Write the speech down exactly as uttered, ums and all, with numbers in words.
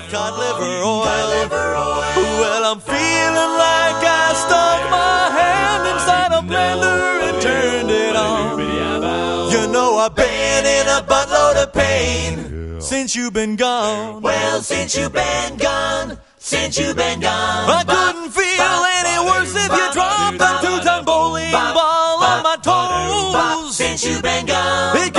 cod liver oil. Well, I'm feeling like I stuck my hand inside a blender and turned it on. You know I've been in a buttload of pain since you've been gone. Well, since you've been gone, since you've been gone, I couldn't feel any worse if you dropped a two-ton bowling ball on my toes. since you've been gone. It